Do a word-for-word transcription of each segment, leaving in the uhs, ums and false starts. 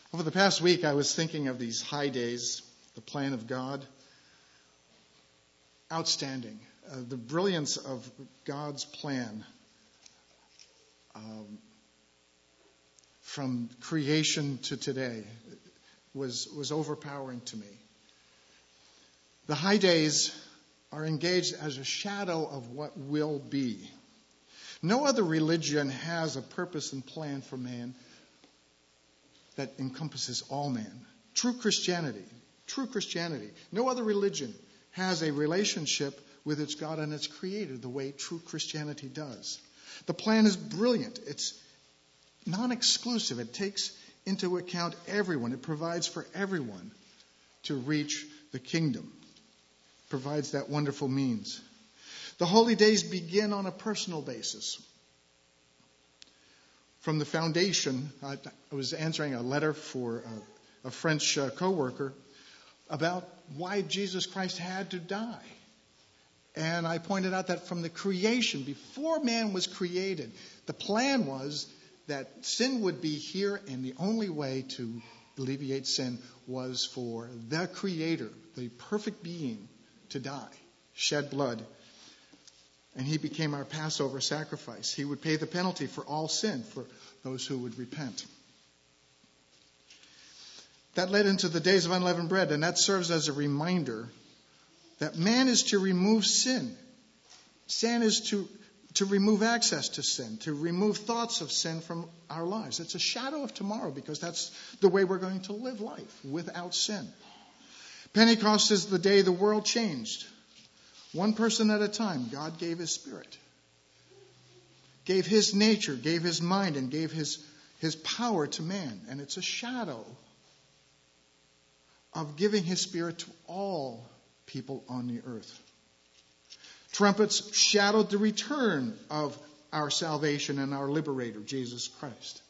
Over the past week, I was thinking of these high days, the plan of God. Outstanding. Uh, the brilliance of God's plan um, from creation to today was, was overpowering to me. The high days are engaged as a shadow of what will be. No other religion has a purpose and plan for man that encompasses all man. True Christianity, true Christianity. No other religion has a relationship with its God and its Creator the way true Christianity does. The plan is brilliant. It's non-exclusive. It takes into account everyone. It provides for everyone to reach the kingdom. It provides that wonderful means. The holy days begin on a personal basis. From the foundation, I, I was answering a letter for a, a French uh, co-worker about why Jesus Christ had to die. And I pointed out that from the creation, before man was created, the plan was that sin would be here, and the only way to alleviate sin was for the Creator, the perfect being, to die, shed blood. And he became our Passover sacrifice. He would pay the penalty for all sin, for those who would repent. That led into the days of unleavened bread, and that serves as a reminder that man is to remove sin. Sin is to, to remove access to sin, to remove thoughts of sin from our lives. It's a shadow of tomorrow because that's the way we're going to live life, without sin. Pentecost is the day the world changed. One person at a time, God gave His Spirit, gave His nature, gave His mind, and gave His, His power to man. And it's a shadow of giving His Spirit to all people on the earth. Trumpets shadowed the return of our salvation and our liberator, Jesus Christ.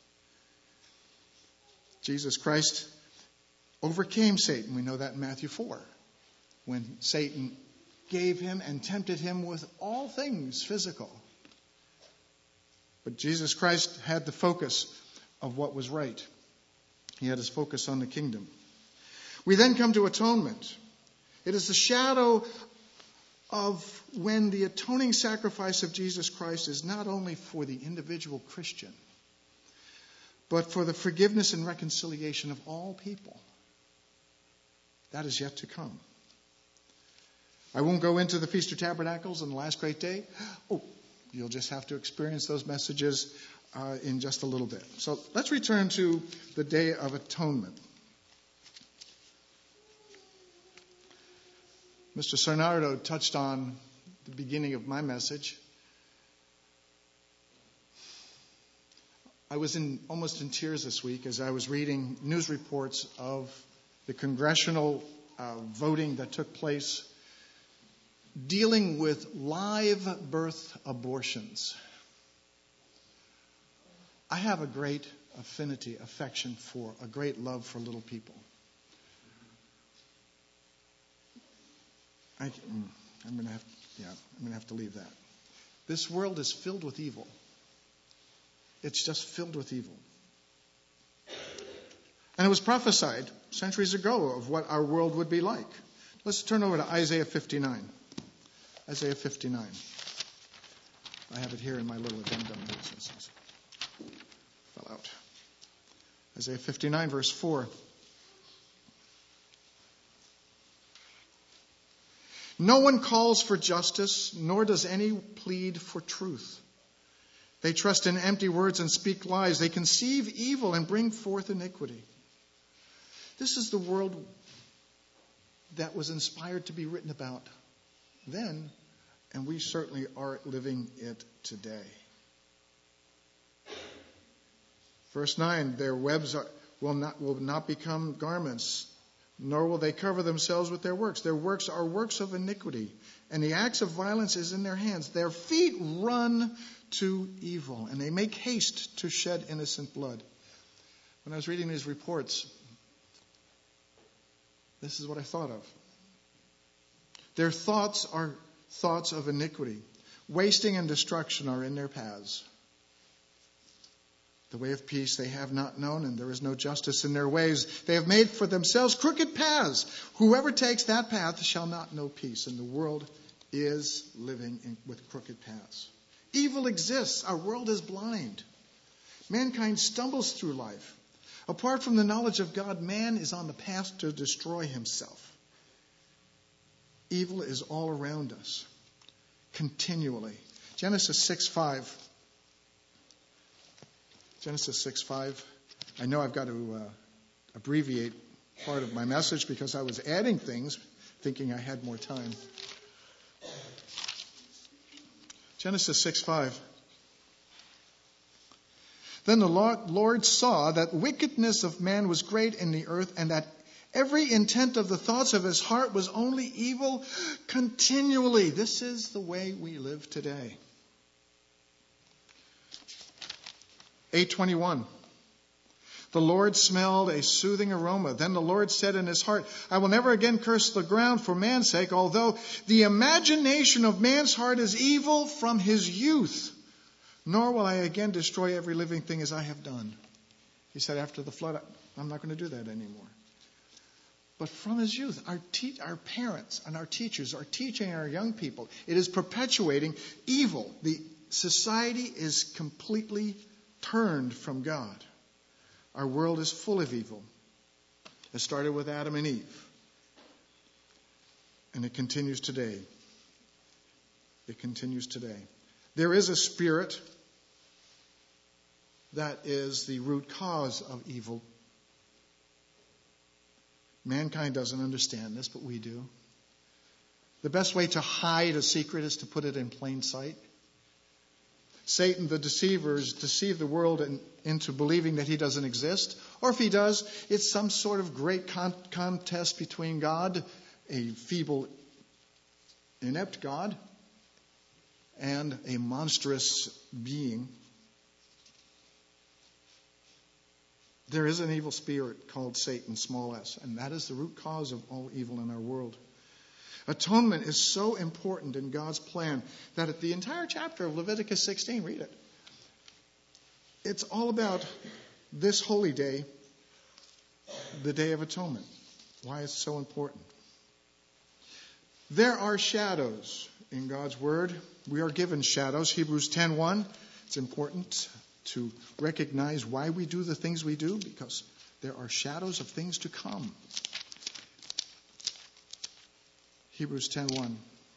Jesus Christ overcame Satan. We know that in Matthew four, when Satan gave him and tempted him with all things physical. But Jesus Christ had the focus of what was right. He had his focus on the kingdom. We then come to atonement. It is the shadow of when the atoning sacrifice of Jesus Christ is not only for the individual Christian, but for the forgiveness and reconciliation of all people. That is yet to come. I won't go into the Feast of Tabernacles and the last great day. Oh, you'll just have to experience those messages uh, in just a little bit. So let's return to the Day of Atonement. Mister Sarnardo touched on the beginning of my message. I was in almost in tears this week as I was reading news reports of the congressional uh, voting that took place dealing with live birth abortions. I have a great affinity, affection for, a great love for little people. I, I'm going to have, yeah, I'm going to have to leave that. This world is filled with evil. It's just filled with evil. And it was prophesied centuries ago of what our world would be like. Let's turn over to Isaiah fifty-nine. Isaiah fifty-nine. I have it here in my little addendum. Fell out. Isaiah fifty-nine, verse four. No one calls for justice, nor does any plead for truth. They trust in empty words and speak lies. They conceive evil and bring forth iniquity. This is the world that was inspired to be written about then, and we certainly are living it today. Verse nine, their webs are, will not will not become garments, nor will they cover themselves with their works. Their works are works of iniquity, and the acts of violence is in their hands. Their feet run to evil, and they make haste to shed innocent blood. When I was reading these reports, this is what I thought of. Their thoughts are thoughts of iniquity. Wasting and destruction are in their paths. The way of peace they have not known, and there is no justice in their ways. They have made for themselves crooked paths. Whoever takes that path shall not know peace. And the world is living in, with crooked paths. Evil exists. Our world is blind. Mankind stumbles through life. Apart from the knowledge of God, man is on the path to destroy himself. Evil is all around us, continually. Genesis six five. Genesis six five. I know I've got to uh, abbreviate part of my message because I was adding things thinking I had more time. Genesis six five. Then the Lord saw that wickedness of man was great in the earth, and that every intent of the thoughts of his heart was only evil continually. This is the way we live today. eight twenty-one. The Lord smelled a soothing aroma. Then the Lord said in his heart, I will never again curse the ground for man's sake, although the imagination of man's heart is evil from his youth. Nor will I again destroy every living thing as I have done. He said after the flood, I'm not going to do that anymore. But from his youth, our, te- our parents and our teachers are teaching our young people. It is perpetuating evil. The society is completely turned from God. Our world is full of evil. It started with Adam and Eve. And it continues today. It continues today. There is a spirit that is the root cause of evil. Mankind doesn't understand this, but we do. The best way to hide a secret is to put it in plain sight. Satan, the deceivers, deceive the world in, into believing that he doesn't exist. Or if he does, it's some sort of great con- contest between God, a feeble, inept God, and a monstrous being. There is an evil spirit called Satan, small s, and that is the root cause of all evil in our world. Atonement is so important in God's plan that at the entire chapter of Leviticus sixteen, read it. It's all about this holy day, the Day of Atonement. Why it's so important. There are shadows in God's Word. We are given shadows. Hebrews ten one. It's important to recognize why we do the things we do, because there are shadows of things to come. Hebrews ten one.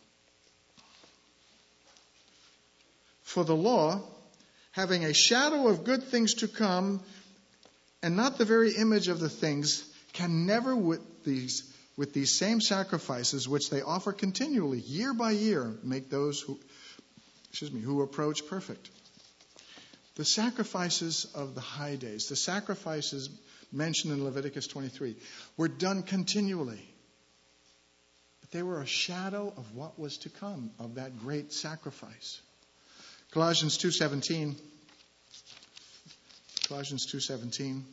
For the law, having a shadow of good things to come, and not the very image of the things, can never with these with these same sacrifices which they offer continually, year by year, make those who excuse me, who approach perfect. The sacrifices of the high days, the sacrifices mentioned in Leviticus twenty-three, were done continually. But they were a shadow of what was to come, of that great sacrifice. Colossians two seventeen. Colossians two seventeen.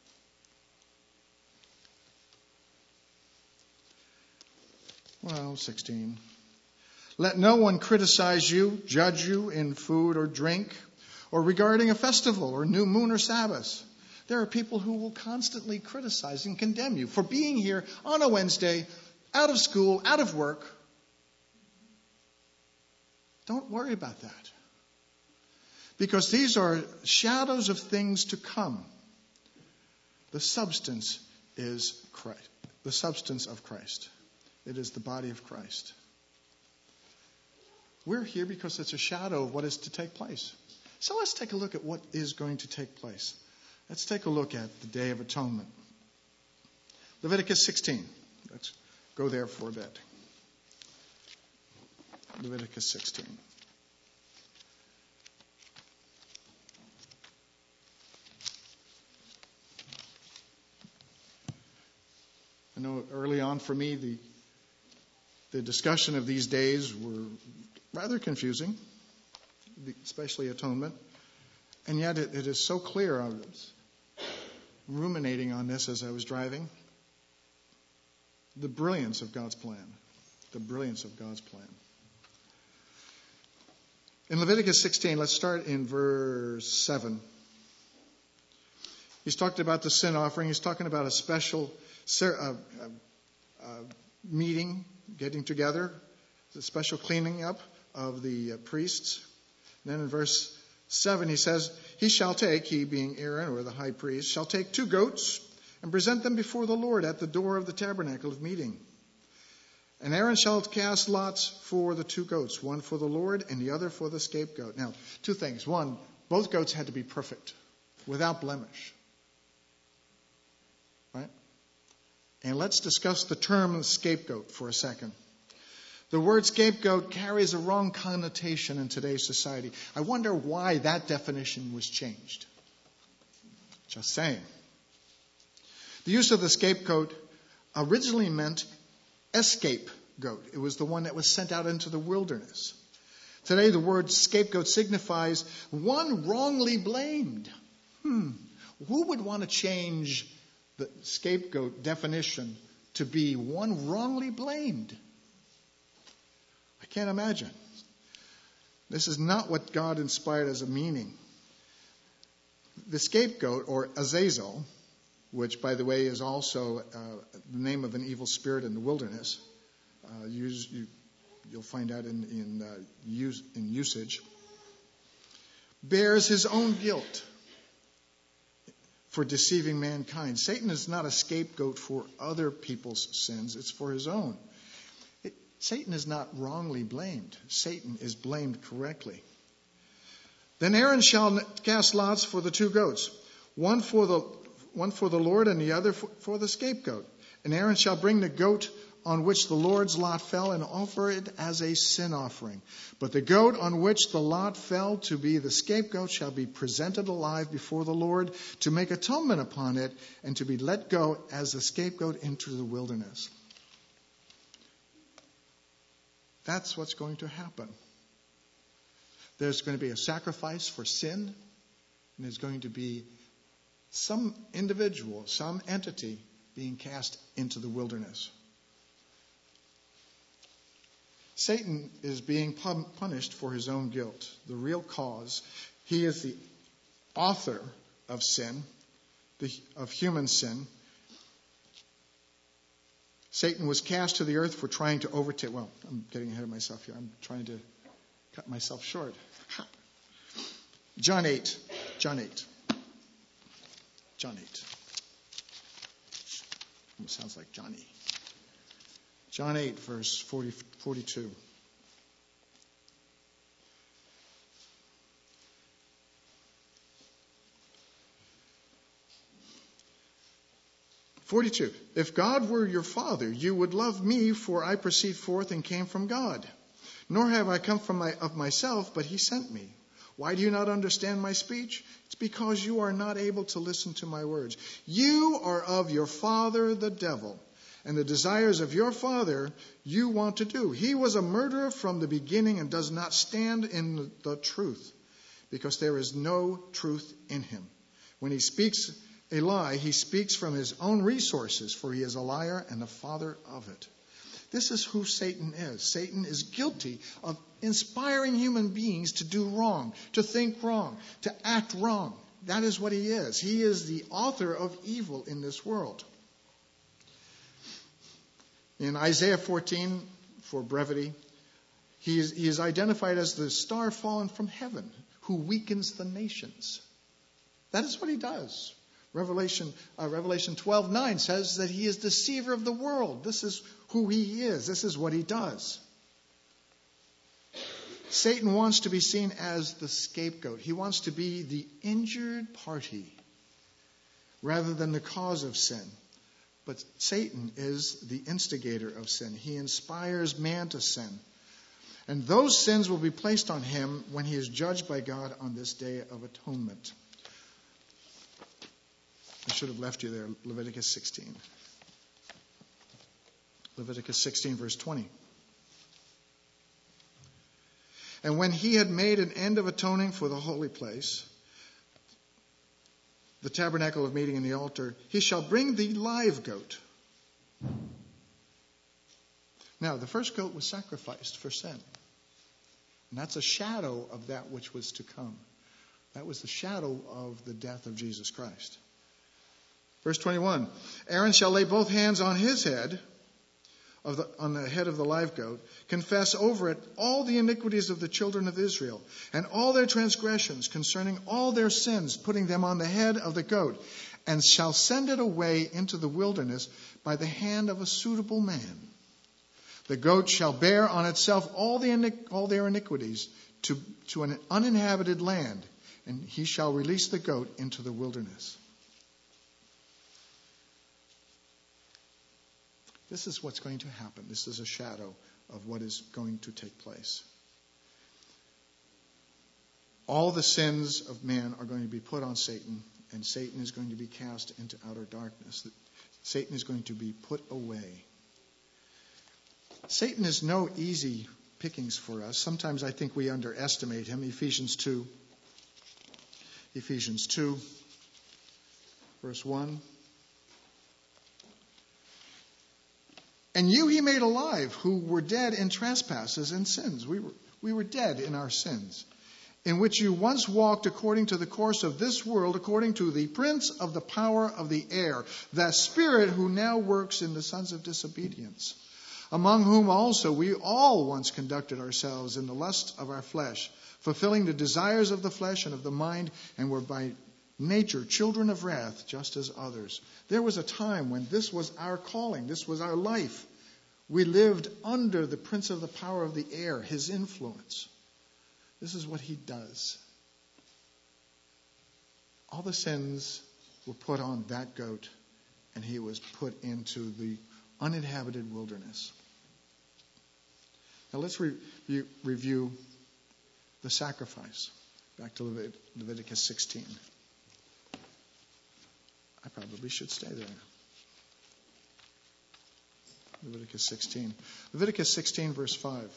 Well, sixteen. Let no one criticize you, judge you in food or drink, or regarding a festival or new moon or Sabbath. There are people who will constantly criticize and condemn you for being here on a Wednesday, out of school, out of work. Don't worry about that. Because these are shadows of things to come. The substance is Christ. The substance of Christ. It is the body of Christ. We're here because it's a shadow of what is to take place. So let's take a look at what is going to take place. Let's take a look at the Day of Atonement. Leviticus sixteen. Let's go there for a bit. Leviticus sixteen. I know early on for me, the the discussion of these days were rather confusing, especially atonement. And yet it, it is so clear. I was ruminating on this as I was driving. The brilliance of God's plan. The brilliance of God's plan. In Leviticus sixteen, let's start in verse seven. He's talked about the sin offering. He's talking about a special uh, uh, uh, meeting, getting together, a special cleaning up of the uh, priests. And then in verse seven, he says, he shall take, he being Aaron or the high priest, shall take two goats and present them before the Lord at the door of the tabernacle of meeting. And Aaron shall cast lots for the two goats, one for the Lord and the other for the scapegoat. Now, two things. One, both goats had to be perfect, without blemish. Right? And let's discuss the term scapegoat for a second. The word scapegoat carries a wrong connotation in today's society. I wonder why that definition was changed. Just saying. The use of the scapegoat originally meant escape goat. It was the one that was sent out into the wilderness. Today, the word scapegoat signifies one wrongly blamed. Hmm. Who would want to change the scapegoat definition to be one wrongly blamed? I can't imagine. This is not what God inspired as a meaning. The scapegoat, or Azazel, which, by the way, is also uh, the name of an evil spirit in the wilderness, uh, use, you, you'll find out in, in, uh, use, in usage, bears his own guilt for deceiving mankind. Satan is not a scapegoat for other people's sins. It's for his own. It, Satan is not wrongly blamed. Satan is blamed correctly. Then Aaron shall cast lots for the two goats, one for the one for the Lord and the other for, for the scapegoat. And Aaron shall bring the goat on which the Lord's lot fell and offer it as a sin offering. But the goat on which the lot fell to be the scapegoat shall be presented alive before the Lord to make atonement upon it and to be let go as a scapegoat into the wilderness. That's what's going to happen. There's going to be a sacrifice for sin, and there's going to be some individual, some entity being cast into the wilderness. Satan is being punished for his own guilt, the real cause. He is the author of sin, the, of human sin. Satan was cast to the earth for trying to overtake. Well, I'm getting ahead of myself here. I'm trying to cut myself short. John eight. John eight. John eight. Almost sounds like Johnny. John eight, verse forty, forty-two. forty-two. If God were your Father, you would love me, for I proceed forth and came from God. Nor have I come from my, of myself, but he sent me. Why do you not understand my speech? It's because you are not able to listen to my words. You are of your father, the devil, and the desires of your father you want to do. He was a murderer from the beginning and does not stand in the truth, because there is no truth in him. When he speaks a lie, he speaks from his own resources, for he is a liar and the father of it. This is who Satan is. Satan is guilty of inspiring human beings to do wrong, to think wrong, to act wrong. That is what he is. He is the author of evil in this world. In Isaiah fourteen, for brevity, he is, he is identified as the star fallen from heaven, who weakens the nations. That is what he does. Revelation uh, Revelation twelve nine says that he is deceiver of the world. This is who he is. This is what he does. Satan wants to be seen as the scapegoat. He wants to be the injured party rather than the cause of sin. But Satan is the instigator of sin. He inspires man to sin. And those sins will be placed on him when he is judged by God on this day of atonement. I should have left you there, Leviticus sixteen. Leviticus sixteen, verse twenty. And when he had made an end of atoning for the holy place, the tabernacle of meeting and the altar, he shall bring the live goat. Now, the first goat was sacrificed for sin. And that's a shadow of that which was to come. That was the shadow of the death of Jesus Christ. Verse twenty-one, Aaron shall lay both hands on his head, of the, on the head of the live goat, confess over it all the iniquities of the children of Israel, and all their transgressions concerning all their sins, putting them on the head of the goat, and shall send it away into the wilderness by the hand of a suitable man. The goat shall bear on itself all, the, all their iniquities to, to an uninhabited land, and he shall release the goat into the wilderness. This is what's going to happen. This is a shadow of what is going to take place. All the sins of man are going to be put on Satan, and Satan is going to be cast into outer darkness. Satan is going to be put away. Satan is no easy pickings for us. Sometimes I think we underestimate him. Ephesians two. Ephesians two, verse one. And you he made alive, who were dead in trespasses and sins. We were, we were dead in our sins, in which you once walked according to the course of this world, according to the prince of the power of the air, that spirit who now works in the sons of disobedience, among whom also we all once conducted ourselves in the lust of our flesh, fulfilling the desires of the flesh and of the mind, and were by nature children of wrath, just as others. There was a time when this was our calling, this was our life. We lived under the prince of the power of the air, his influence. This is what he does. All the sins were put on that goat, and he was put into the uninhabited wilderness. Now let's re- re- review the sacrifice. Back to Levit- Leviticus sixteen. I probably should stay there. Leviticus sixteen. Leviticus sixteen, verse five.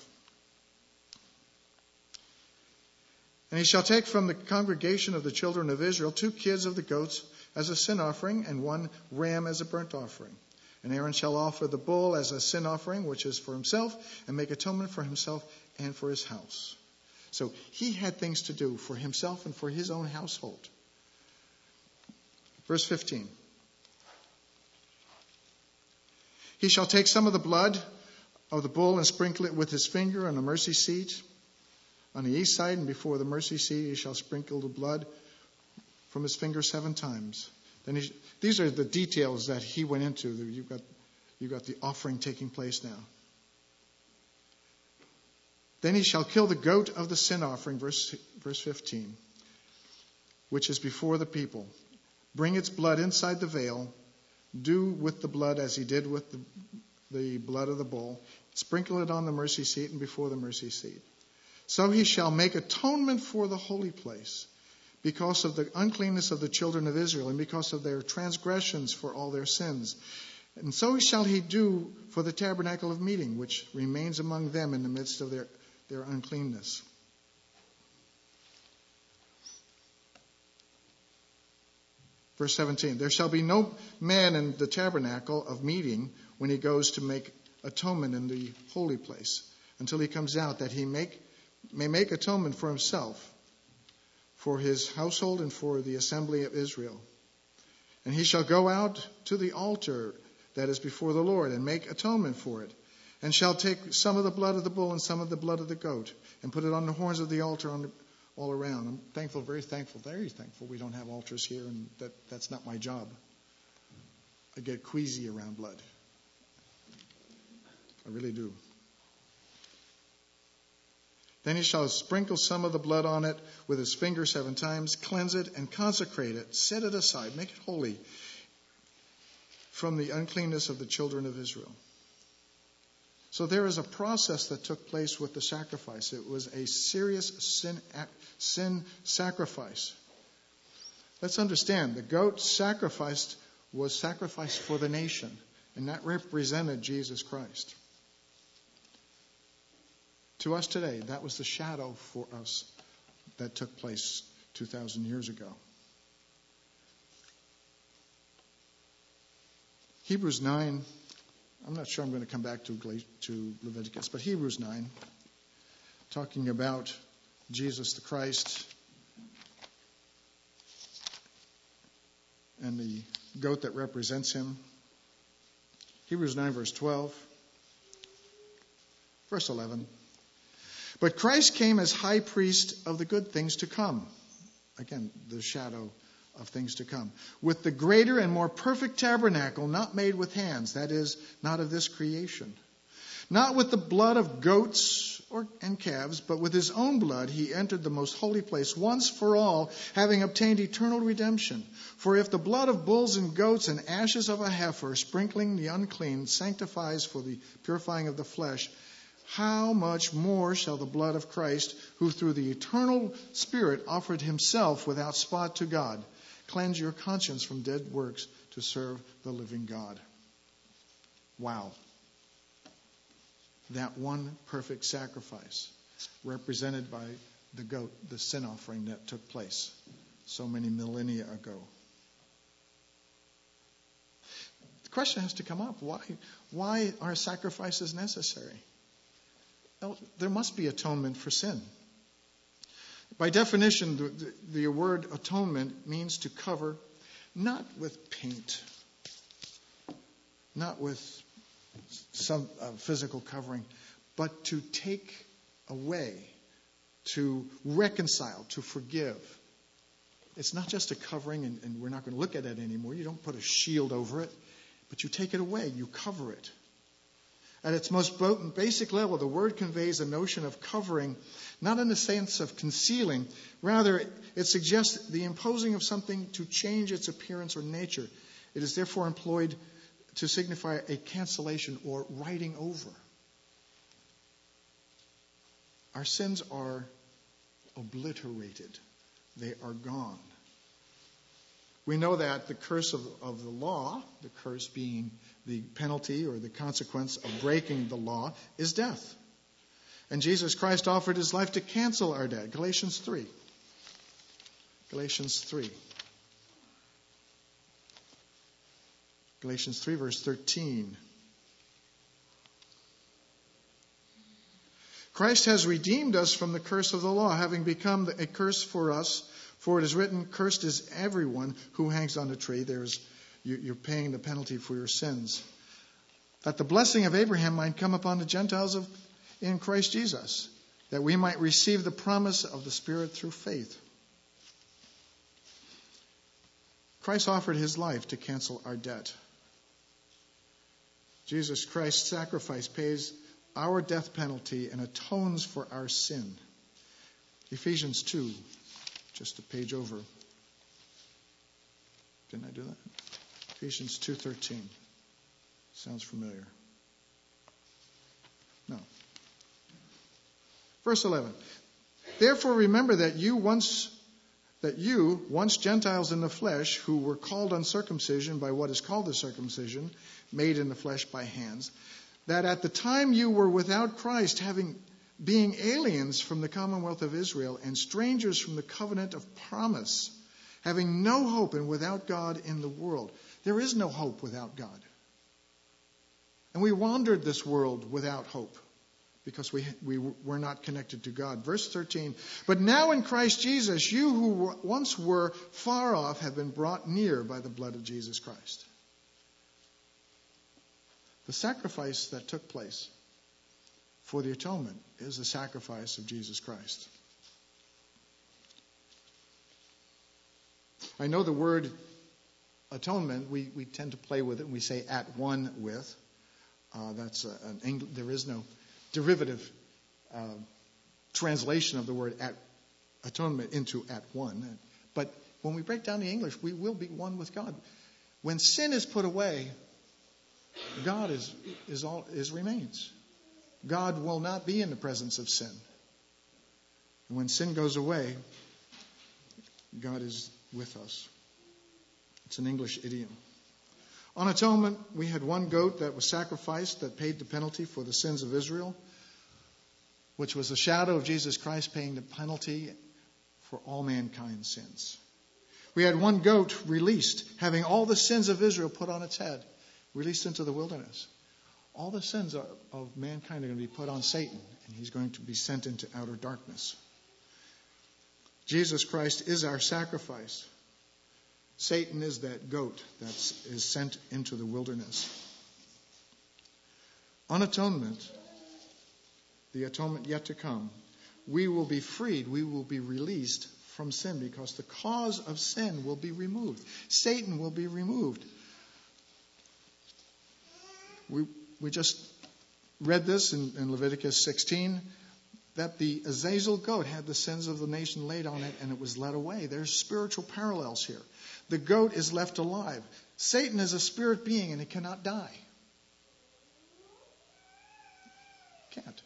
And he shall take from the congregation of the children of Israel two kids of the goats as a sin offering, and one ram as a burnt offering. And Aaron shall offer the bull as a sin offering, which is for himself, and make atonement for himself and for his house. So he had things to do for himself and for his own household. Verse fifteen. He shall take some of the blood of the bull and sprinkle it with his finger on the mercy seat on the east side, and before the mercy seat he shall sprinkle the blood from his finger seven times. Then he, these are the details that he went into. You've got, you've got the offering taking place now. Then he shall kill the goat of the sin offering, verse, verse fifteen, which is before the people. Bring its blood inside the veil. Do with the blood as he did with the, the blood of the bull. Sprinkle it on the mercy seat and before the mercy seat. So he shall make atonement for the holy place, because of the uncleanness of the children of Israel, and because of their transgressions for all their sins. And so shall he do for the tabernacle of meeting, which remains among them in the midst of their, their uncleanness. Verse seventeen, there shall be no man in the tabernacle of meeting when he goes to make atonement in the holy place, until he comes out, that he make, may make atonement for himself, for his household, and for the assembly of Israel. And he shall go out to the altar that is before the Lord, and make atonement for it, and shall take some of the blood of the bull and some of the blood of the goat, and put it on the horns of the altar on the, all around. I'm thankful, very thankful, very thankful we don't have altars here, and that, that's not my job. I get queasy around blood. I really do. Then he shall sprinkle some of the blood on it with his finger seven times, cleanse it and consecrate it, set it aside, make it holy from the uncleanness of the children of Israel. So there is a process that took place with the sacrifice. It was a serious sin, sin sacrifice. Let's understand, the goat sacrificed was sacrificed for the nation, and that represented Jesus Christ. To us today, that was the shadow for us that took place two thousand years ago. Hebrews nine, I'm not sure I'm going to come back to, to Leviticus, but Hebrews nine, talking about Jesus the Christ and the goat that represents him. Hebrews nine, verse twelve. Verse eleven. But Christ came as high priest of the good things to come. Again, the shadow of things to come. With the greater and more perfect tabernacle, not made with hands, that is, not of this creation. Not with the blood of goats or, and calves, but with his own blood he entered the most holy place once for all, having obtained eternal redemption. For if the blood of bulls and goats and ashes of a heifer, sprinkling the unclean, sanctifies for the purifying of the flesh, how much more shall the blood of Christ, who through the eternal Spirit offered himself without spot to God, cleanse your conscience from dead works to serve the living God? Wow. That one perfect sacrifice, represented by the goat, the sin offering that took place so many millennia ago. The question has to come up, why, why are sacrifices necessary? Well, there must be atonement for sin. By definition, the, the, the word atonement means to cover, not with paint, not with some uh, physical covering, but to take away, to reconcile, to forgive. It's not just a covering and, and we're not going to look at it anymore. You don't put a shield over it, but you take it away, you cover it. At its most basic level, the word conveys a notion of covering, not in the sense of concealing. Rather, it suggests the imposing of something to change its appearance or nature. It is therefore employed to signify a cancellation or writing over. Our sins are obliterated. They are gone. We know that the curse of, of the law, the curse being the penalty or the consequence of breaking the law, is death. And Jesus Christ offered his life to cancel our debt. Galatians three. Galatians three. Galatians three, verse thirteen. Christ has redeemed us from the curse of the law, having become a curse for us. For it is written, cursed is everyone who hangs on a tree. There's, you're paying the penalty for your sins. That the blessing of Abraham might come upon the Gentiles of, in Christ Jesus, that we might receive the promise of the Spirit through faith. Christ offered his life to cancel our debt. Jesus Christ's sacrifice pays our death penalty and atones for our sin. Ephesians two, just a page over. Didn't I do that? Ephesians two thirteen. Sounds familiar. No. Verse eleven. Therefore remember that you once that you, once Gentiles in the flesh, who were called uncircumcision by what is called the circumcision, made in the flesh by hands, that at the time you were without Christ, having being aliens from the commonwealth of Israel and strangers from the covenant of promise, having no hope and without God in the world. There is no hope without God. And we wandered this world without hope because we, we were not connected to God. Verse thirteen, but now in Christ Jesus, you who once were far off have been brought near by the blood of Jesus Christ. The sacrifice that took place for the atonement is the sacrifice of Jesus Christ. I know the word atonement, we, we tend to play with it and we say at one with. Uh, that's a, an English, there is no derivative uh, translation of the word at atonement into at one. But when we break down the English, we will be one with God. When sin is put away, God is is all is remains. God will not be in the presence of sin. And when sin goes away, God is with us. It's an English idiom. On atonement, we had one goat that was sacrificed that paid the penalty for the sins of Israel, which was a shadow of Jesus Christ paying the penalty for all mankind's sins. We had one goat released, having all the sins of Israel put on its head, released into the wilderness. All the sins of mankind are going to be put on Satan, and he's going to be sent into outer darkness. Jesus Christ is our sacrifice. Satan is that goat that is sent into the wilderness. On atonement, the atonement yet to come, we will be freed, we will be released from sin because the cause of sin will be removed. Satan will be removed. We we just read this in, in Leviticus sixteen, that the Azazel goat had the sins of the nation laid on it and it was led away. There's spiritual parallels here. The goat is left alive. Satan is a spirit being and he cannot die. Can't.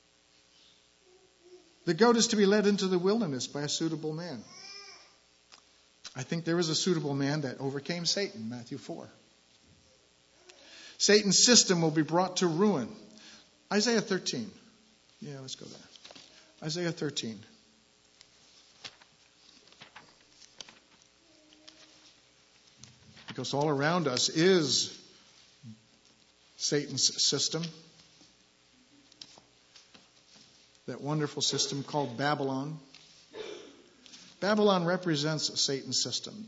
The goat is to be led into the wilderness by a suitable man. I think there is a suitable man that overcame Satan, Matthew four. Satan's system will be brought to ruin. Isaiah thirteen. Yeah, let's go there. Isaiah thirteen. Because all around us is Satan's system. That wonderful system called Babylon. Babylon represents Satan's system.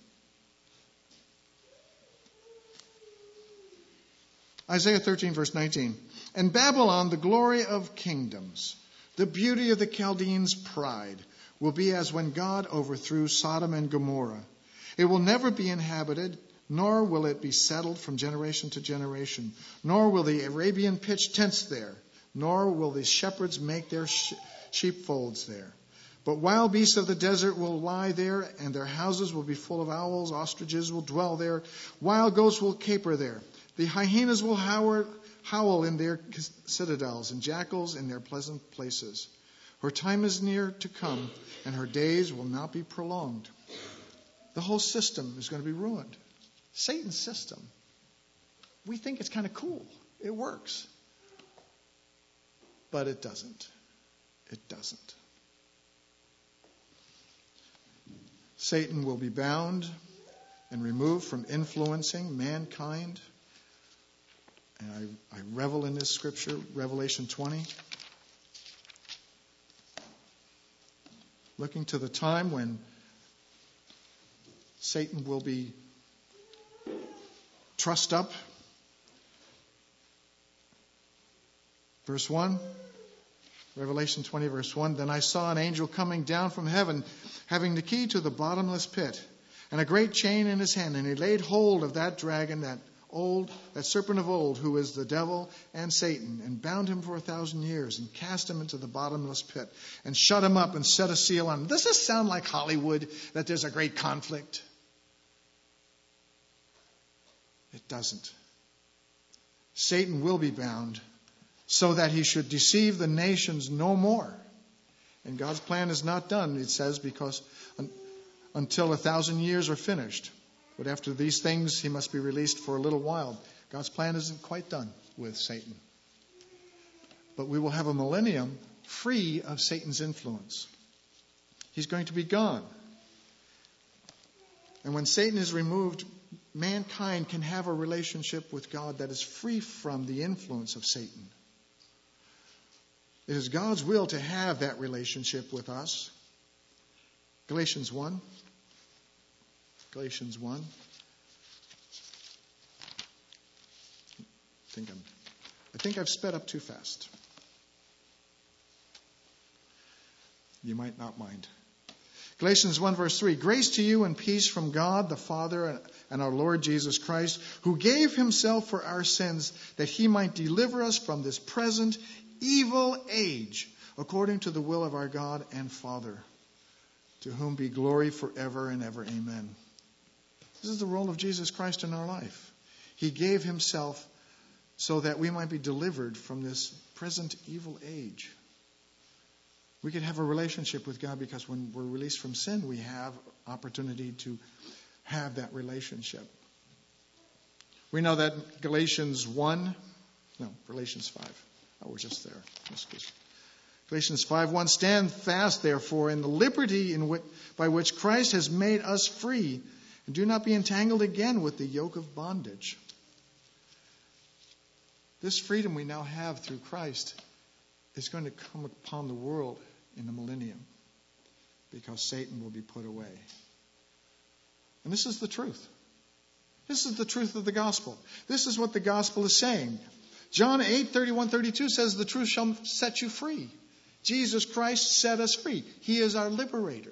Isaiah thirteen, verse nineteen. And Babylon, the glory of kingdoms, the beauty of the Chaldeans' pride, will be as when God overthrew Sodom and Gomorrah. It will never be inhabited, nor will it be settled from generation to generation, nor will the Arabian pitch tents there, nor will the shepherds make their sh- sheepfolds there. But wild beasts of the desert will lie there, and their houses will be full of owls. Ostriches will dwell there. Wild goats will caper there. The hyenas will howl, howl in their citadels, and jackals in their pleasant places. Her time is near to come, and her days will not be prolonged. The whole system is going to be ruined. Satan's system. We think it's kind of cool. It works. But it doesn't. It doesn't. Satan will be bound and removed from influencing mankind. And I, I revel in this scripture, Revelation twenty. Looking to the time when Satan will be trussed up. Verse one, Revelation twenty, verse one. Then I saw an angel coming down from heaven, having the key to the bottomless pit, and a great chain in his hand. And he laid hold of that dragon, that old, that serpent of old, who is the devil and Satan, and bound him for a thousand years, and cast him into the bottomless pit, and shut him up, and set a seal on him. Does this sound like Hollywood, that there's a great conflict? It doesn't. Satan will be bound, so that he should deceive the nations no more. And God's plan is not done, it says, because un- until a thousand years are finished. But after these things, he must be released for a little while. God's plan isn't quite done with Satan. But we will have a millennium free of Satan's influence. He's going to be gone. And when Satan is removed, mankind can have a relationship with God that is free from the influence of Satan. It is God's will to have that relationship with us. Galatians one. Galatians one. I think, I'm, I think I've sped up too fast. You might not mind. Galatians one, verse three. Grace to you and peace from God the Father and our Lord Jesus Christ, who gave himself for our sins, that he might deliver us from this present evil age, according to the will of our God and Father, to whom be glory forever and ever. Amen. This is the role of Jesus Christ in our life. He gave himself so that we might be delivered from this present evil age. We could have a relationship with God because when we're released from sin, we have opportunity to have that relationship. We know that Galatians one, no, Galatians five. Oh, we're just there. Galatians five one. Stand fast, therefore, in the liberty in which, by which Christ has made us free, and do not be entangled again with the yoke of bondage. This freedom we now have through Christ is going to come upon the world in the millennium, because Satan will be put away. And this is the truth. This is the truth of the gospel. This is what the gospel is saying. John eight, thirty-one, thirty-two says, the truth shall set you free. Jesus Christ set us free. He is our liberator.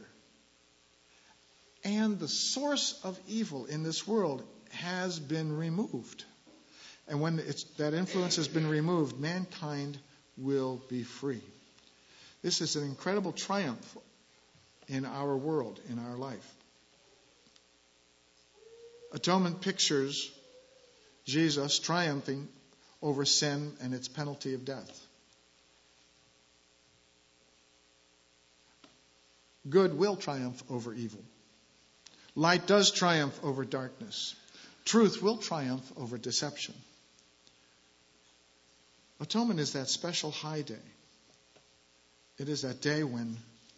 And the source of evil in this world has been removed. And when it's, that influence has been removed, mankind will be free. This is an incredible triumph in our world, in our life. Atonement pictures Jesus triumphing over sin and its penalty of death. Good will triumph over evil. Light does triumph over darkness. Truth will triumph over deception. Atonement is that special high day. It is that day when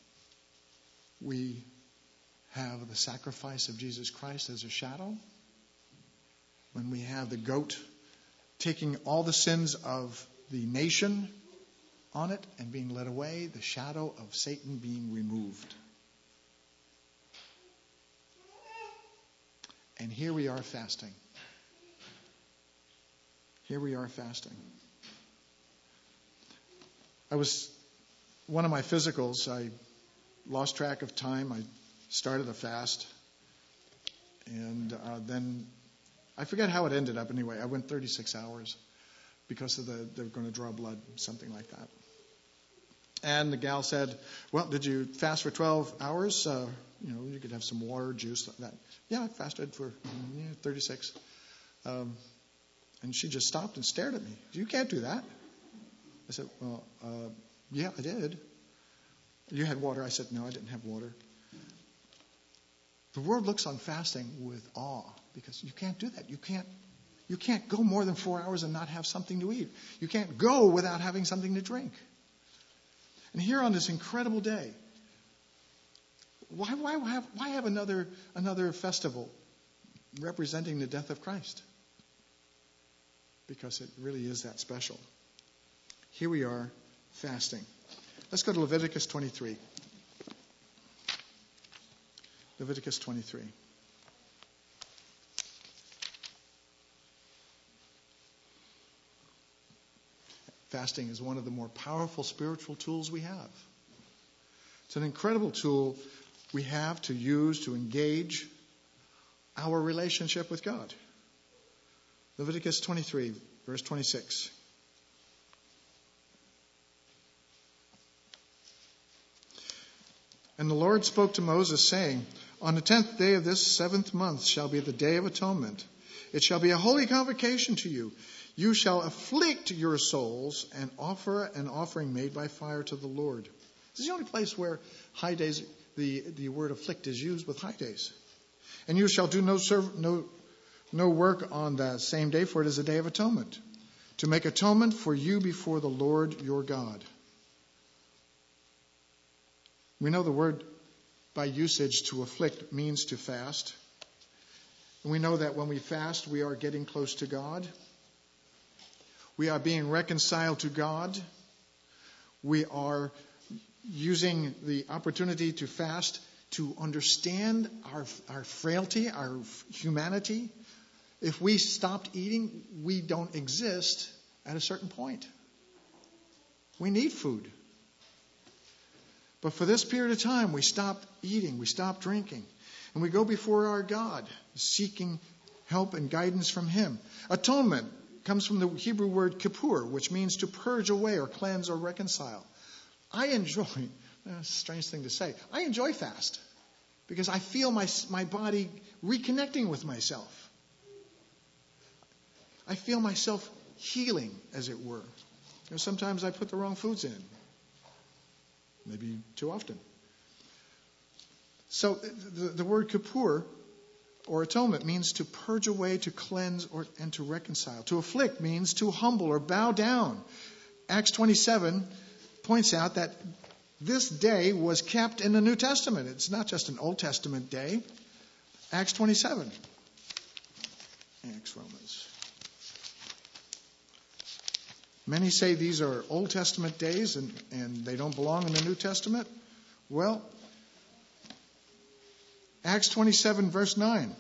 we have the sacrifice of Jesus Christ as a shadow. When we have the goat taking all the sins of the nation on it and being led away, the shadow of Satan being removed. And here we are fasting. Here we are fasting. I was, one of my physicals, I lost track of time. I started a fast. And uh, then, I forget how it ended up anyway. I went thirty-six hours because of the, they were going to draw blood, something like that. And the gal said, well, did you fast for twelve hours? Uh, you know, you could have some water, juice, like that. Yeah, I fasted for yeah, thirty-six. Um, and she just stopped and stared at me. You can't do that. I said, well, uh, yeah, I did. You had water. I said, no, I didn't have water. The world looks on fasting with awe because you can't do that. You can't, you can't go more than four hours and not have something to eat. You can't go without having something to drink. And here on this incredible day, why, why, have, why have another, another festival representing the death of Christ? Because it really is that special. Here we are fasting. Let's go to Leviticus twenty-three. Leviticus twenty-three. Fasting is one of the more powerful spiritual tools we have. It's an incredible tool we have to use to engage our relationship with God. Leviticus twenty-three, verse twenty-six. And the Lord spoke to Moses, saying, on the tenth day of this seventh month shall be the day of atonement. It shall be a holy convocation to you. You shall afflict your souls and offer an offering made by fire to the Lord. This is the only place where high days, the, the word afflict is used with high days. And you shall do no, serv- no, no work on that same day, for it is a day of atonement, to make atonement for you before the Lord your God. We know the word by usage to afflict means to fast. And we know that when we fast, we are getting close to God. We are being reconciled to God. We are using the opportunity to fast to understand our, our frailty, our humanity. If we stopped eating, we don't exist at a certain point. We need food. But for this period of time, we stop eating, we stop drinking, and we go before our God, seeking help and guidance from Him. Atonement comes from the Hebrew word kippur, which means to purge away or cleanse or reconcile. I enjoy, that's a strange thing to say, I enjoy fast because I feel my, my body reconnecting with myself. I feel myself healing, as it were. You know, sometimes I put the wrong foods in. Maybe too often. So the, the word kippur, or atonement, means to purge away, to cleanse, or and to reconcile. To afflict means to humble or bow down. Acts twenty-seven points out that this day was kept in the New Testament. It's not just an Old Testament day. Acts twenty-seven. Acts, Romans. Many say these are Old Testament days and, and they don't belong in the New Testament. Well, Acts twenty-seven, verse nine.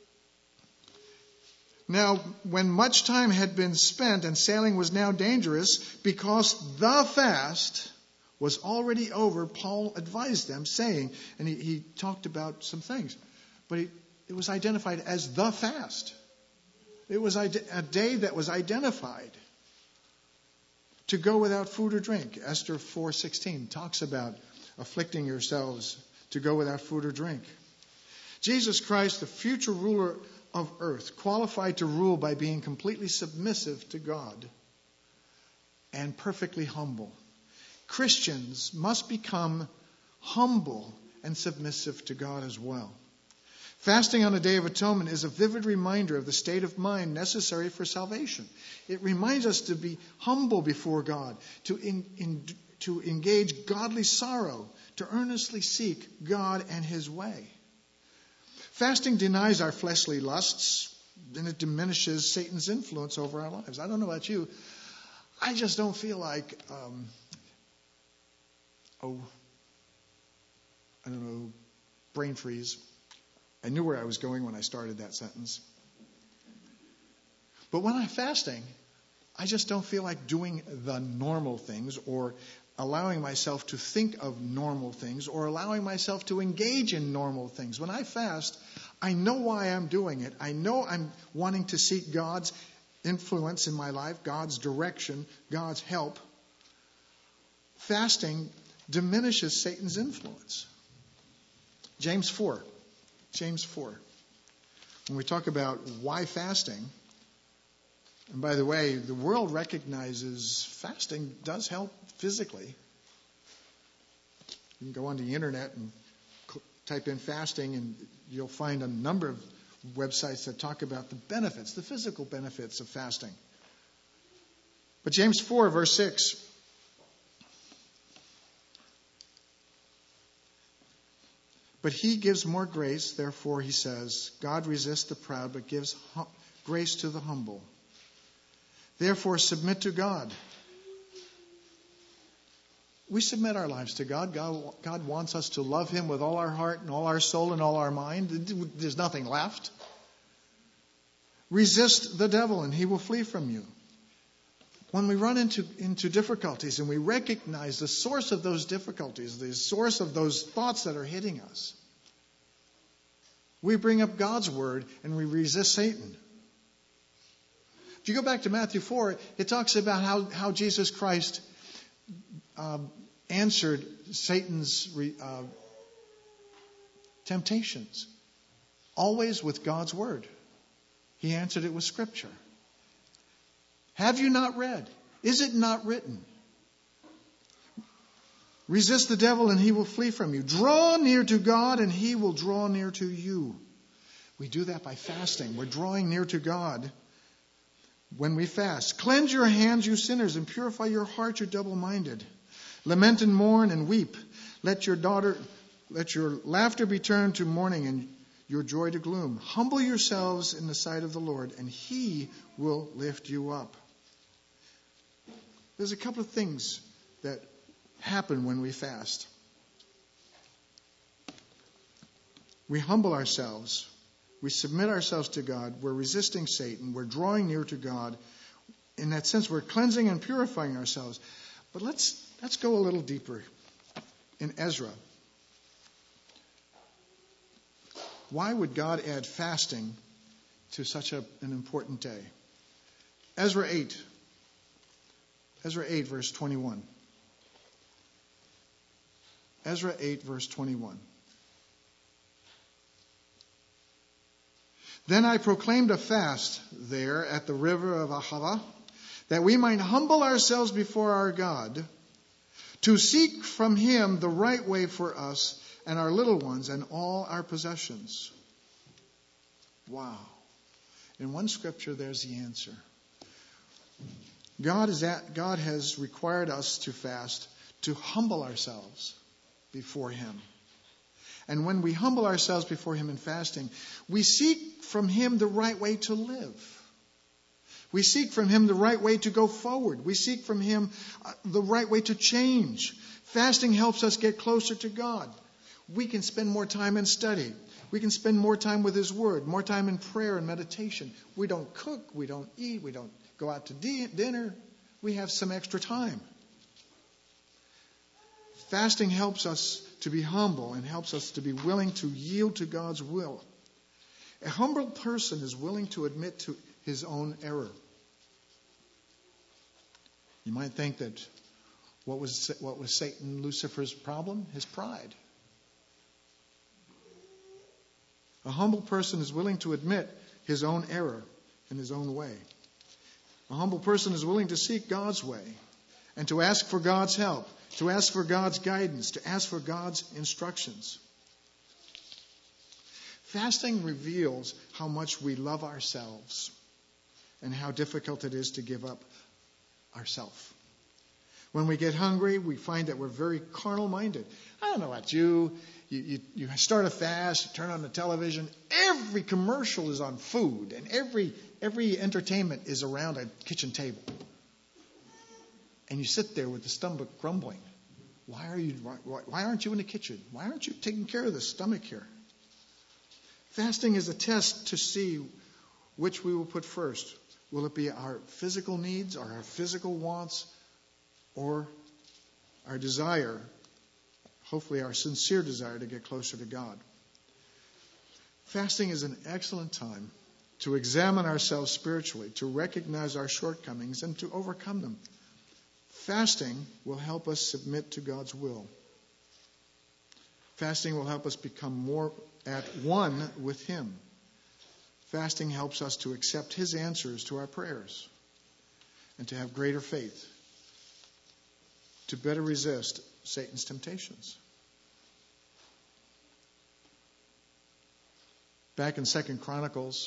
Now, when much time had been spent and sailing was now dangerous, because the fast was already over, Paul advised them, saying, and he, he talked about some things, but he, it was identified as the fast. It was a day that was identified to go without food or drink. Esther four sixteen talks about afflicting yourselves to go without food or drink. Jesus Christ, the future ruler of earth, qualified to rule by being completely submissive to God and perfectly humble. Christians must become humble and submissive to God as well. Fasting on the Day of Atonement is a vivid reminder of the state of mind necessary for salvation. It reminds us to be humble before God, to, in, in, to engage godly sorrow, to earnestly seek God and His way. Fasting denies our fleshly lusts, and it diminishes Satan's influence over our lives. I don't know about you. I just don't feel like, um, oh, I don't know, brain freeze. I knew where I was going when I started that sentence. But when I'm fasting, I just don't feel like doing the normal things or allowing myself to think of normal things or allowing myself to engage in normal things. When I fast, I know why I'm doing it. I know I'm wanting to seek God's influence in my life, God's direction, God's help. Fasting diminishes Satan's influence. James four. James four. When we talk about why fasting, and by the way, the world recognizes fasting does help physically. You can go on the internet and type in fasting and you'll find a number of websites that talk about the benefits, the physical benefits of fasting. But James four, verse six. But he gives more grace, therefore he says, God resists the proud, but gives hum- grace to the humble. Therefore submit to God. We submit our lives to God. God. God wants us to love Him with all our heart and all our soul and all our mind. There's nothing left. Resist the devil and he will flee from you. When we run into, into difficulties and we recognize the source of those difficulties, the source of those thoughts that are hitting us, we bring up God's word and we resist Satan. If you go back to Matthew four, it talks about how, how Jesus Christ uh, answered Satan's re, uh, temptations. Always with God's word. He answered it with Scripture. Have you not read? Is it not written? Resist the devil and he will flee from you. Draw near to God and he will draw near to you. We do that by fasting. We're drawing near to God when we fast. Cleanse your hands, you sinners, and purify your heart, you double-minded. Lament and mourn and weep. Let your daughter, let your laughter be turned to mourning and your joy to gloom. Humble yourselves in the sight of the Lord, and He will lift you up. There's a couple of things that happen when we fast. We humble ourselves. We submit ourselves to God. We're resisting Satan. We're drawing near to God. In that sense, we're cleansing and purifying ourselves. But let's let's go a little deeper in Ezra. Why would God add fasting to such a, an important day? Ezra eight. Ezra eight, verse twenty-one. Ezra eight, verse twenty-one. Then I proclaimed a fast there at the river of Ahava, that we might humble ourselves before our God, to seek from Him the right way for us and our little ones and all our possessions. Wow. In one scripture, there's the answer. God is at, God has required us to fast, to humble ourselves before Him. And when we humble ourselves before Him in fasting, we seek from Him the right way to live. We seek from Him the right way to go forward. We seek from Him the right way to change. Fasting helps us get closer to God. We can spend more time in study. We can spend more time with His Word, more time in prayer and meditation. We don't cook, we don't eat, we don't go out to de- dinner. We have some extra time. Fasting helps us to be humble and helps us to be willing to yield to God's will. A humble person is willing to admit to his own error. You might think that what was what was Satan, Lucifer's problem? His pride. A humble person is willing to admit his own error in his own way. A humble person is willing to seek God's way and to ask for God's help, to ask for God's guidance, to ask for God's instructions. Fasting reveals how much we love ourselves and how difficult it is to give up ourselves. When we get hungry, we find that we're very carnal-minded. I don't know about you. You, you. you start a fast, you turn on the television, every commercial is on food, and every every entertainment is around a kitchen table. And you sit there with the stomach grumbling. Why are you? Why, why aren't you in the kitchen? Why aren't you taking care of the stomach here? Fasting is a test to see which we will put first. Will it be our physical needs or our physical wants or our desire, hopefully our sincere desire to get closer to God? Fasting is an excellent time to examine ourselves spiritually, to recognize our shortcomings and to overcome them. Fasting will help us submit to God's will. Fasting will help us become more at one with Him. Fasting helps us to accept His answers to our prayers and to have greater faith, to better resist Satan's temptations. Back in Second Chronicles,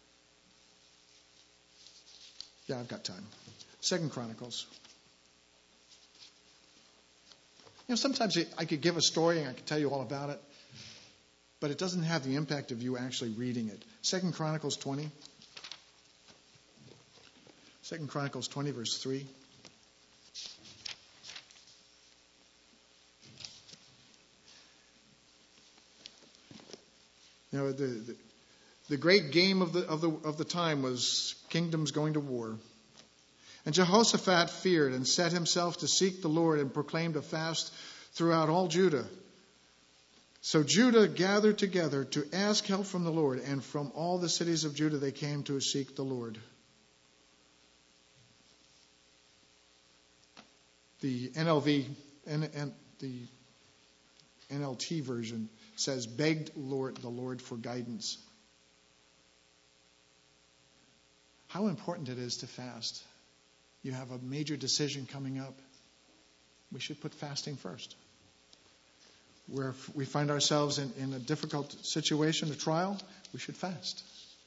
yeah, I've got time. Second Chronicles. You know, sometimes I could give a story and I could tell you all about it, but it doesn't have the impact of you actually reading it. Second Chronicles twenty. Second Chronicles twenty, verse three. You know, the, the the great game of the of the of the time was kingdoms going to war. And Jehoshaphat feared and set himself to seek the Lord and proclaimed a fast throughout all Judah. So Judah gathered together to ask help from the Lord, and from all the cities of Judah they came to seek the Lord. The N L V and, and the N L T version says, begged Lord the Lord for guidance. How important it is to fast. You have a major decision coming up. We should put fasting first. Where if we find ourselves in, in a difficult situation, a trial, we should fast.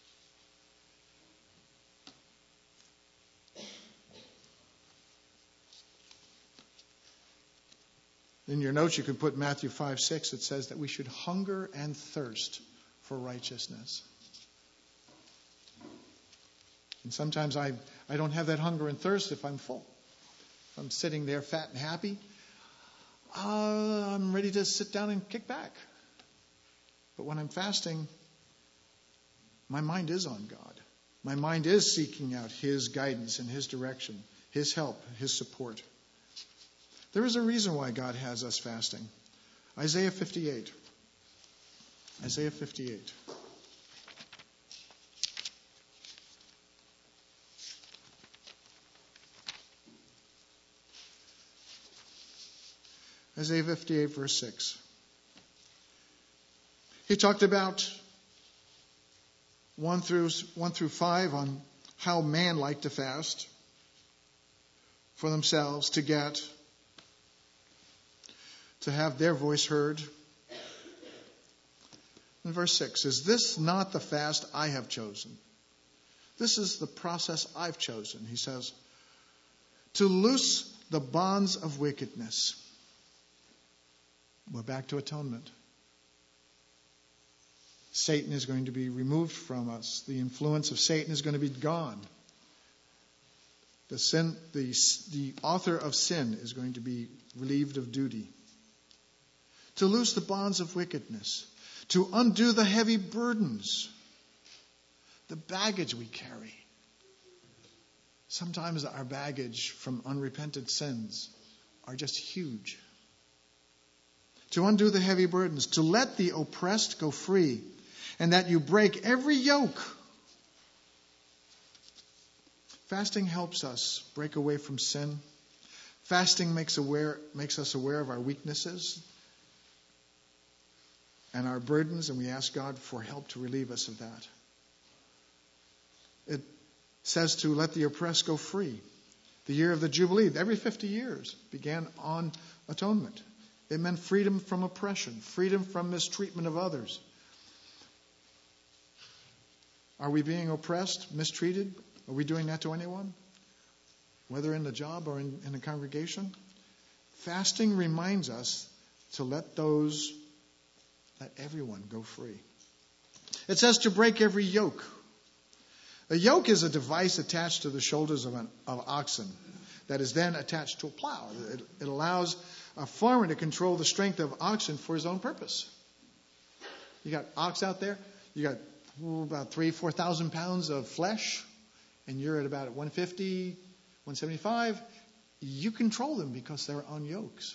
In your notes, you can put Matthew five six. It says that we should hunger and thirst for righteousness. And sometimes I, I don't have that hunger and thirst if I'm full. If I'm sitting there fat and happy, uh, I'm ready to sit down and kick back. But when I'm fasting, my mind is on God. My mind is seeking out His guidance and His direction, His help, His support. There is a reason why God has us fasting. Isaiah fifty-eight. Isaiah fifty-eight. Isaiah fifty-eight, verse six. He talked about one through one through five on how man liked to fast for themselves to get to have their voice heard. In verse six, is this not the fast I have chosen? This is the process I've chosen, he says, to loose the bonds of wickedness. We're back to atonement. Satan is going to be removed from us. The influence of Satan is going to be gone. The sin, the, the author of sin is going to be relieved of duty. To loose the bonds of wickedness. to undo the heavy burdens, the baggage we carry. Sometimes our baggage from unrepented sins are just huge. To undo the heavy burdens, to let the oppressed go free, and that you break every yoke. Fasting helps us break away from sin. Fasting makes aware makes us aware of our weaknesses and our burdens, and we ask God for help to relieve us of that. It says to let the oppressed go free. The year of the Jubilee, every fifty years, began on atonement. It meant freedom from oppression, freedom from mistreatment of others. Are we being oppressed, mistreated? Are we doing that to anyone? Whether in the job or in, in the congregation? Fasting reminds us to let those, let everyone go free. It says to break every yoke. A yoke is a device attached to the shoulders of an of oxen that is then attached to a plow. It, it allows a farmer to control the strength of oxen for his own purpose. You got ox out there, you got ooh, about three, four thousand pounds of flesh, and you're at about one fifty, one seventy-five. You control them because they're on yokes.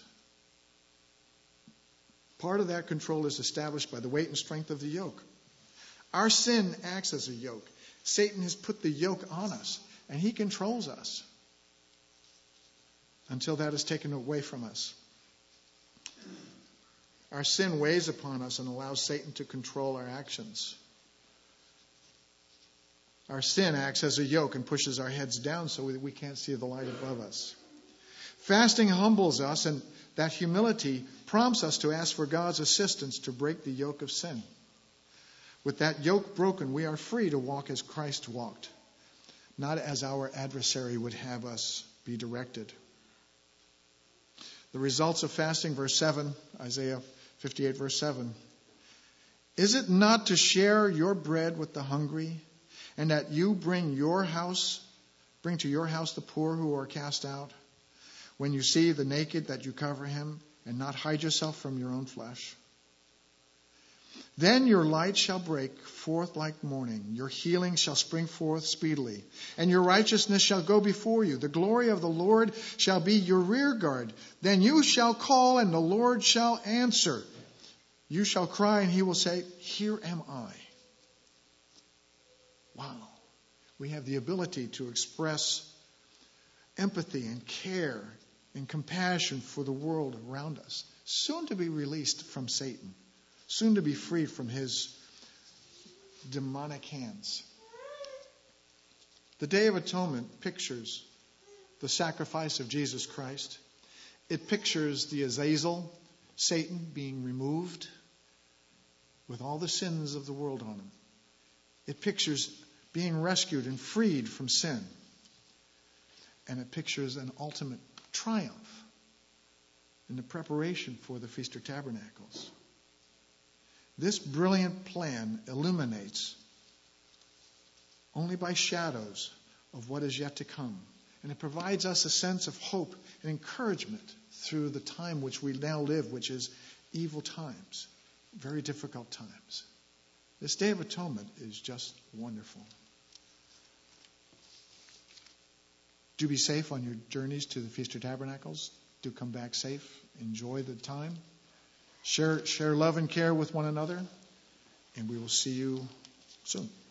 Part of that control is established by the weight and strength of the yoke. Our sin acts as a yoke. Satan has put the yoke on us, and he controls us until that is taken away from us. Our sin weighs upon us and allows Satan to control our actions. Our sin acts as a yoke and pushes our heads down so that we can't see the light above us. Fasting humbles us, and that humility prompts us to ask for God's assistance to break the yoke of sin. With that yoke broken, we are free to walk as Christ walked, not as our adversary would have us be directed. The results of fasting, verse seven, Isaiah fifty-eight, verse seven. Is it not to share your bread with the hungry, and that you bring your house, bring to your house the poor who are cast out? When you see the naked, that you cover him, and not hide yourself from your own flesh. Then your light shall break forth like morning. Your healing shall spring forth speedily, and your righteousness shall go before you. The glory of the Lord shall be your rear guard. Then you shall call, and the Lord shall answer. You shall cry, and he will say, here am I. Wow. We have the ability to express empathy and care and compassion for the world around us, soon to be released from Satan, soon to be freed from his demonic hands. The Day of Atonement pictures the sacrifice of Jesus Christ. It pictures the Azazel, Satan, being removed with all the sins of the world on him. It pictures being rescued and freed from sin. And it pictures an ultimate triumph in the preparation for the Feast of Tabernacles. This brilliant plan illuminates only by shadows of what is yet to come. And it provides us a sense of hope and encouragement through the time which we now live, which is evil times, very difficult times. This Day of Atonement is just wonderful. Do be safe on your journeys to the Feast of Tabernacles. Do come back safe. Enjoy the time. Share, share love and care with one another. And we will see you soon.